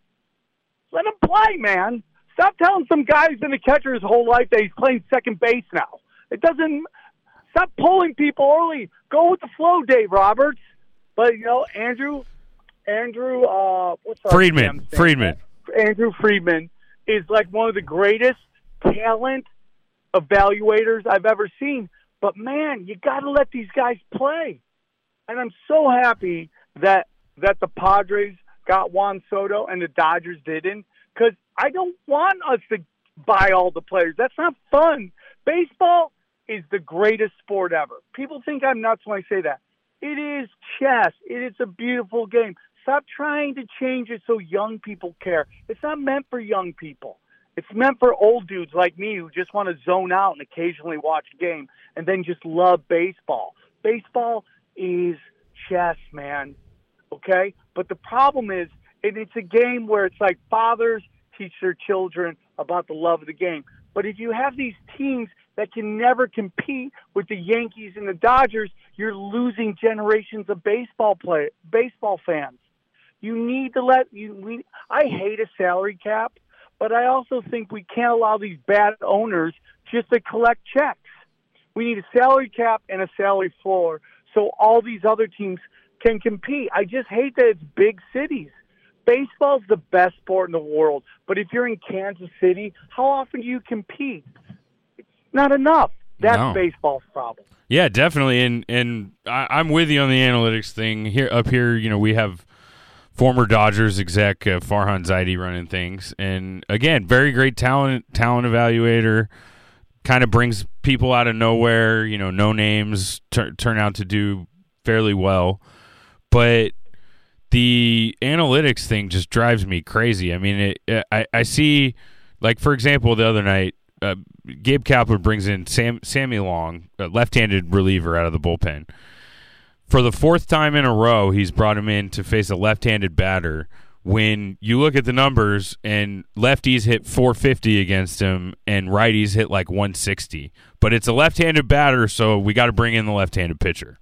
Let them play, man. Stop telling some guy who's been a catcher his whole life that he's playing second base now. It doesn't – stop pulling people early. Go with the flow, Dave Roberts. But, you know, Andrew – Andrew uh, – what's our Friedman. Friedman. Andrew Friedman is like one of the greatest talent evaluators I've ever seen. But, man, you got to let these guys play. And I'm so happy that that the Padres got Juan Soto and the Dodgers didn't, because I don't want us to buy all the players. That's not fun. Baseball is the greatest sport ever. People think I'm nuts when I say that. It is chess. It is a beautiful game. Stop trying to change it so young people care. It's not meant for young people. It's meant for old dudes like me who just want to zone out and occasionally watch a game and then just love baseball. Baseball is chess, man. Okay? But the problem is, and it's a game where it's like fathers teach their children about the love of the game. But if you have these teams that can never compete with the Yankees and the Dodgers, you're losing generations of baseball play, baseball fans. You need to let you. We, I hate a salary cap, but I also think we can't allow these bad owners just to collect checks. We need a salary cap and a salary floor so all these other teams can compete. I just hate that it's big cities. Baseball's the best sport in the world, but if you're in Kansas City, how often do you compete? It's not enough. That's No. baseball's problem. Yeah, definitely, and and I, I'm with you on the analytics thing. Here up here, you know, we have former Dodgers exec uh, Farhan Zaidi running things, and again, very great talent talent evaluator. Kind of brings people out of nowhere. You know, no names tur- turn out to do fairly well, but the analytics thing just drives me crazy. I mean, it, I I see, like for example, the other night. Uh, Gabe Kapler brings in Sam, Sammy Long, a left-handed reliever out of the bullpen. For the fourth time in a row, he's brought him in to face a left-handed batter. When you look at the numbers, and lefties hit four fifty against him, and righties hit like one sixty. But it's a left-handed batter, so we got to bring in the left-handed pitcher.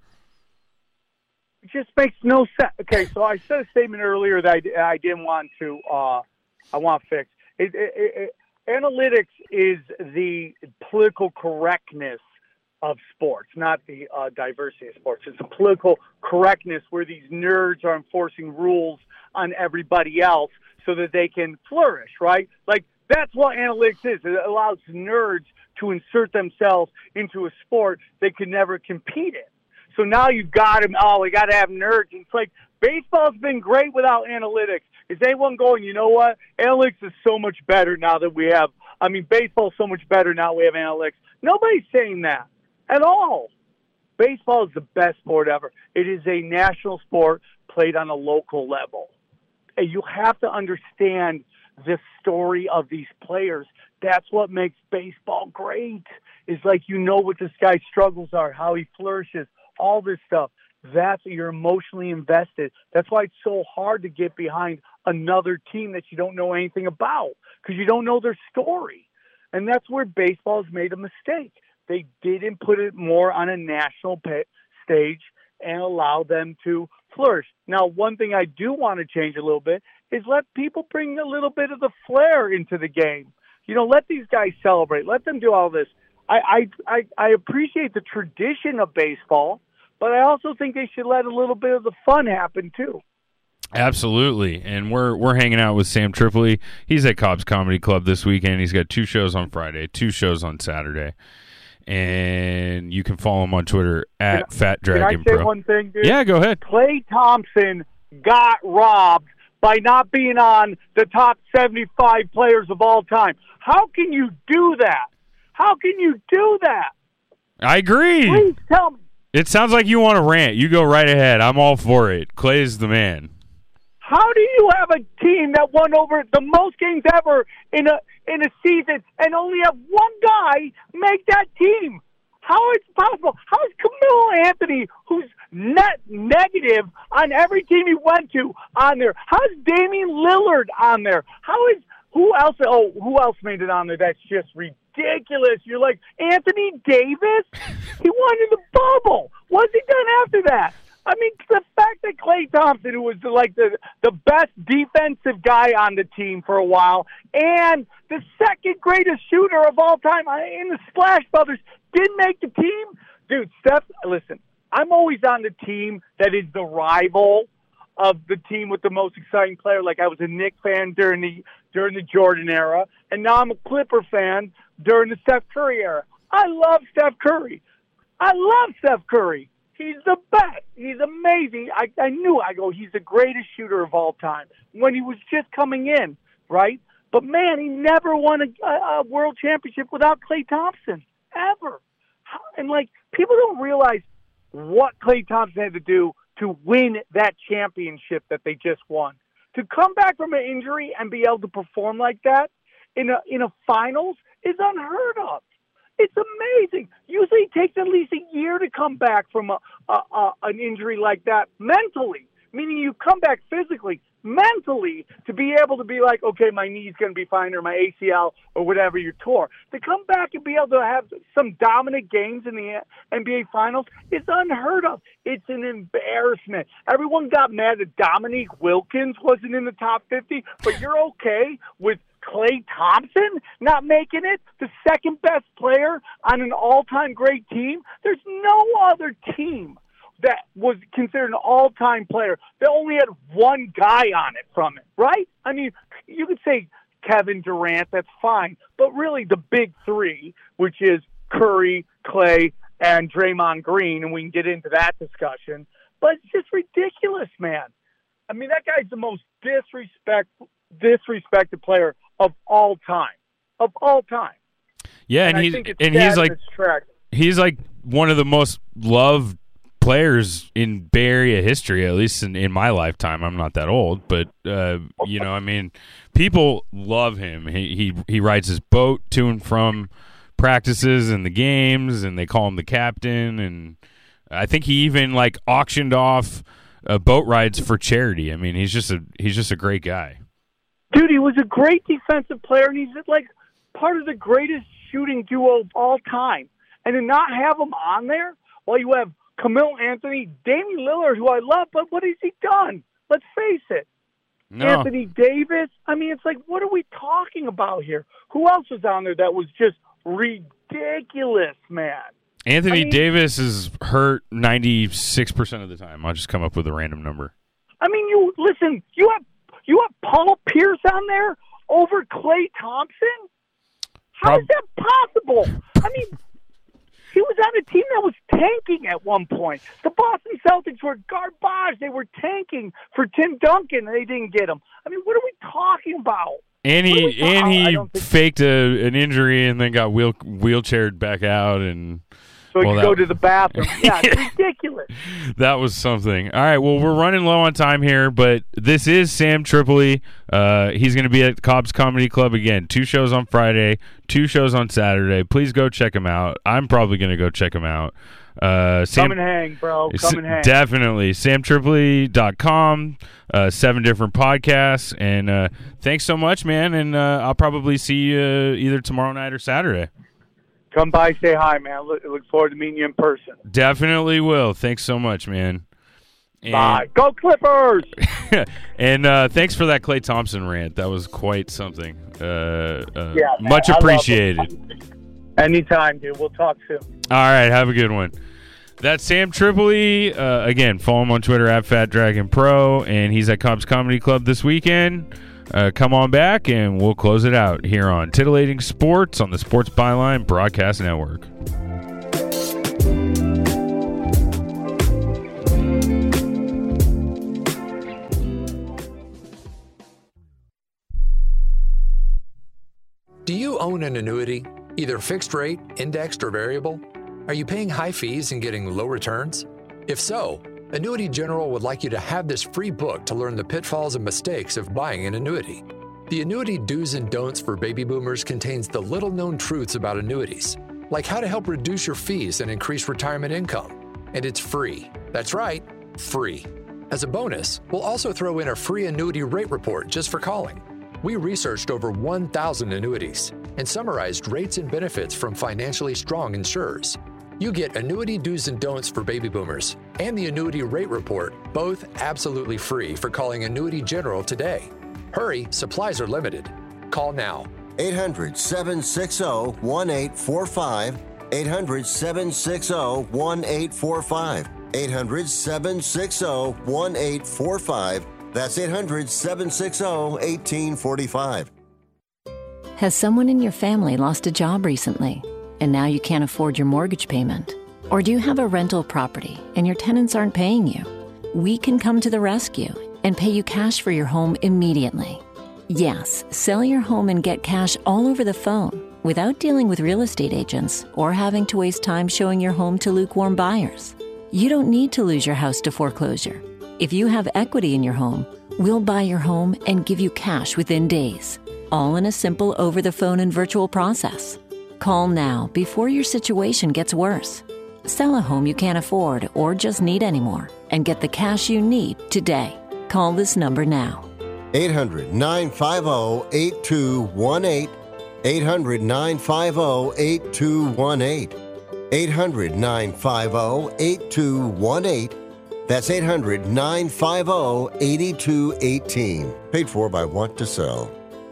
It just makes no sense. Okay, so I said a statement earlier that I, I didn't want to. Uh, I want to fix. It, it, it, Analytics is the political correctness of sports, not the uh, diversity of sports. It's the political correctness where these nerds are enforcing rules on everybody else so that they can flourish, right? Like, that's what analytics is. It allows nerds to insert themselves into a sport they could never compete in. So now you've got them, oh, we got to have nerds. It's like, baseball's been great without analytics. Is anyone going, you know what? Analytics is so much better now that we have, I mean, baseball's so much better now we have analytics. Nobody's saying that at all. Baseball is the best sport ever. It is a national sport played on a local level. And you have to understand the story of these players. That's what makes baseball great. Is like, you know what this guy's struggles are, how he flourishes, all this stuff. That's, you're emotionally invested. That's why it's so hard to get behind another team that you don't know anything about, because you don't know their story. And that's where baseball has made a mistake. They didn't put it more on a national pay- stage and allow them to flourish. Now, one thing I do want to change a little bit is let people bring a little bit of the flair into the game. You know, let these guys celebrate. Let them do all this. I I I, I appreciate the tradition of baseball, but I also think they should let a little bit of the fun happen too. Absolutely, and we're we're hanging out with Sam Tripoli. He's at Cobb's Comedy Club this weekend. He's got two shows on Friday, two shows on Saturday, and you can follow him on Twitter at Can, Fat Dragon can I say Pro. one thing, dude? Yeah, go ahead. Klay Thompson got robbed by not being on the top seventy-five players of all time. How can you do that? How can you do that? I agree. Please tell me. It sounds like you want to rant. You go right ahead. I'm all for it. Clay's the man. How do you have a team that won over the most games ever in a in a season and only have one guy make that team? How is it possible? How is Carmelo Anthony, who's net negative on every team he went to, on there? How is Damian Lillard on there? How is who else? Oh, who else made it on there? That's just ridiculous. You're like Anthony Davis. He won in the bubble. What's he done after that? I mean, the fact that Klay Thompson, who was like the the best defensive guy on the team for a while, and the second greatest shooter of all time in the Splash Brothers, didn't make the team. Dude, Steph, listen, I'm always on the team that is the rival of the team with the most exciting player. Like I was a Knicks fan during the during the Jordan era, and now I'm a Clipper fan during the Steph Curry era. I love Steph Curry. I love Steph Curry. He's the best. He's amazing. I, I knew. I go, he's the greatest shooter of all time when he was just coming in, right? But, man, he never won a, a, a world championship without Klay Thompson, ever. And, like, people don't realize what Klay Thompson had to do to win that championship that they just won. To come back from an injury and be able to perform like that in a in a finals is unheard of. It's amazing. Usually it takes at least a year to come back from a, a, a an injury like that mentally, meaning you come back physically, mentally, to be able to be like, okay, my knee's going to be fine or my A C L or whatever you tore. To come back and be able to have some dominant games in the N B A Finals is unheard of. It's an embarrassment. Everyone got mad that Dominique Wilkins wasn't in the top fifty, but you're okay with Klay Thompson not making it, the second best player on an all-time great team? There's no other team that was considered an all-time player that only had one guy on it from it, right? I mean, you could say Kevin Durant, that's fine, but really the big three, which is Curry, Klay, and Draymond Green, and we can get into that discussion, but it's just ridiculous, man. I mean, that guy's the most disrespect, disrespected player of all time, of all time. Yeah, and, and he's I think it's and sad he's like in its track. he's like one of the most loved players in Bay Area history, at least in, in my lifetime. I'm not that old, but uh, you know, I mean, people love him. He he he rides his boat to and from practices and the games, and they call him the captain. And I think he even like auctioned off uh, boat rides for charity. I mean, he's just a he's just a great guy. Dude, he was a great defensive player, and he's like part of the greatest shooting duo of all time. And to not have him on there, while you have Carmelo Anthony, Damian Lillard, who I love, but what has he done? Let's face it. No. Anthony Davis. I mean, it's like, what are we talking about here? Who else was on there that was just ridiculous, man? Anthony I mean, Davis is hurt ninety-six percent of the time. I'll just come up with a random number. I mean, you listen, you have You have Paul Pierce on there over Klay Thompson? How is that possible? I mean, he was on a team that was tanking at one point. The Boston Celtics were garbage. They were tanking for Tim Duncan, and they didn't get him. I mean, what are we talking about? And he and he think... faked a, an injury and then got wheel, wheelchaired back out and. So he well, could that... go to the bathroom. Yeah, it's ridiculous. That was something. All right, well, we're running low on time here, but this is Sam Tripoli. Uh, he's going to be at Cobb's Comedy Club again. Two shows on Friday, two shows on Saturday. Please go check him out. I'm probably going to go check him out. Uh, Sam, Come and hang, bro. Come and hang. Definitely. sam tripoli dot com, uh, seven different podcasts. And uh, thanks so much, man. And uh, I'll probably see you uh, either tomorrow night or Saturday. Come by, say hi, man. Look, look forward to meeting you in person. Definitely will. Thanks so much, man. And, Bye. Go Clippers! and uh, thanks for that Klay Thompson rant. That was quite something. Uh, uh, yeah, man, much appreciated. Anytime, dude. We'll talk soon. All right. Have a good one. That's Sam Tripoli. Uh, again, follow him on Twitter at Fat Dragon Pro, and he's at Cobb's Comedy Club this weekend. Uh, come on back, and we'll close it out here on Titillating Sports on the Sports Byline Broadcast Network. own an annuity, either fixed rate, indexed, or variable? Are you paying high fees and getting low returns? If so, Annuity General would like you to have this free book to learn the pitfalls and mistakes of buying an annuity. The Annuity Do's and Don'ts for Baby Boomers contains the little-known truths about annuities, like how to help reduce your fees and increase retirement income. And it's free. That's right, free. As a bonus, we'll also throw in a free annuity rate report just for calling. We researched over one thousand annuities and summarized rates and benefits from financially strong insurers. You get Annuity Do's and Don'ts for Baby Boomers and the Annuity Rate Report, both absolutely free for calling Annuity General today. Hurry, supplies are limited. Call now. eight hundred, seven six zero, one eight four five. eight hundred, seven six zero, one eight four five. eight hundred, seven six zero, one eight four five. That's eight hundred, seven six zero, one eight four five. Has someone in your family lost a job recently, and now you can't afford your mortgage payment? Or do you have a rental property and your tenants aren't paying you? We can come to the rescue and pay you cash for your home immediately. Yes, sell your home and get cash all over the phone without dealing with real estate agents or having to waste time showing your home to lukewarm buyers. You don't need to lose your house to foreclosure. If you have equity in your home, we'll buy your home and give you cash within days, all in a simple over-the-phone and virtual process. Call now before your situation gets worse. Sell a home you can't afford or just need anymore and get the cash you need today. Call this number now. eight hundred, nine five zero, eight two one eight. eight hundred, nine five zero, eight two one eight. eight hundred, nine five zero, eight two one eight. That's eight hundred, nine five zero, eight two one eight. Paid for by Want to Sell.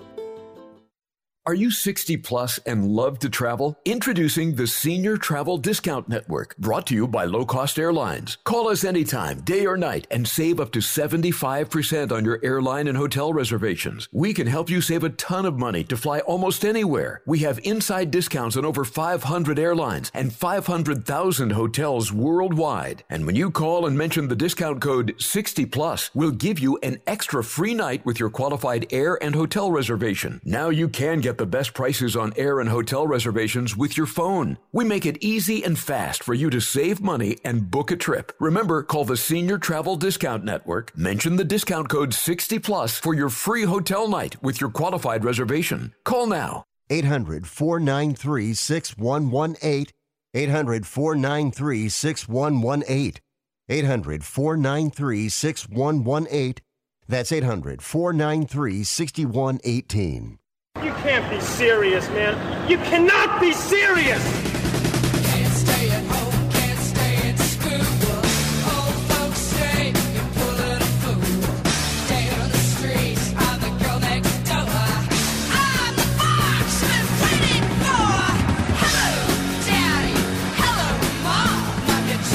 Are you sixty plus and love to travel? Introducing the Senior Travel Discount Network, brought to you by Low Cost Airlines. Call us anytime, day or night, and save up to seventy-five percent on your airline and hotel reservations. We can help you save a ton of money to fly almost anywhere. We have inside discounts on over five hundred airlines and five hundred thousand hotels worldwide. And when you call and mention the discount code sixty plus, we'll give you an extra free night with your qualified air and hotel reservation. Now you can get the best prices on air and hotel reservations with your phone. We make it easy and fast for you to save money and book a trip. Remember, call the Senior Travel Discount Network, mention the discount code sixty plus for your free hotel night with your qualified reservation. Call now. eight hundred, four nine three, six one one eight. eight hundred, four nine three, six one one eight. eight hundred, four nine three, six one one eight. That's eight hundred, four nine three, six one one eight. You can't be serious, man. You cannot be serious! Can't stay at home, can't stay at school. Old folks say you're pulling a fool. Stay on the streets, I'm the girl next door. I'm the fox you're waiting for. Hello, Daddy. Hello, Mom. I'm your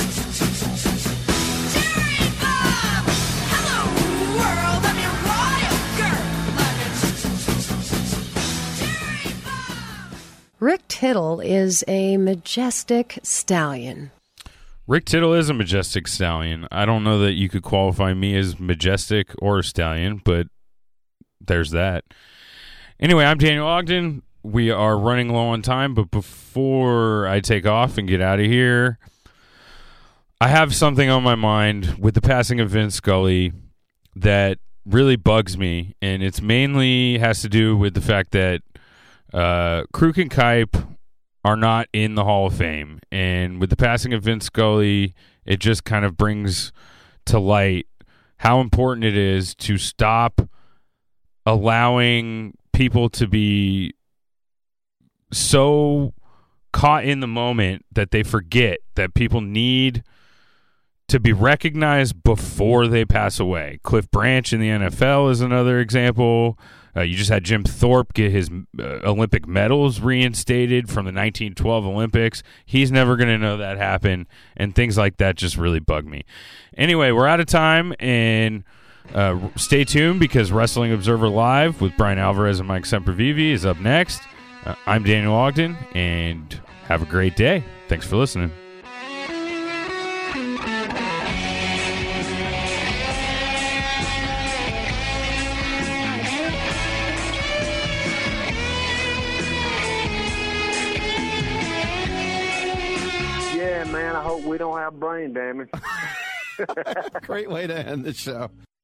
Jerry Bob. Hello, world. I'm your royal girl. I'm your Rick Tittle is a majestic stallion. Rick Tittle is a majestic stallion. I don't know that you could qualify me as majestic or a stallion, but there's that. Anyway, I'm Daniel Ogden. We are running low on time, but before I take off and get out of here, I have something on my mind with the passing of Vince Scully that really bugs me, and it's mainly has to do with the fact that Uh, Kruk and Kipe are not in the Hall of Fame, and with the passing of Vince Scully, it just kind of brings to light how important it is to stop allowing people to be so caught in the moment that they forget that people need to be recognized before they pass away. Cliff Branch in the N F L is another example. Uh, you just had Jim Thorpe get his uh, Olympic medals reinstated from the nineteen twelve Olympics. He's never going to know that happened, and things like that just really bug me. Anyway, we're out of time, and uh, stay tuned because Wrestling Observer Live with Brian Alvarez and Mike Sempervive is up next. Uh, I'm Daniel Ogden, and have a great day. Thanks for listening. we don't have brain damage. Great way to end the show.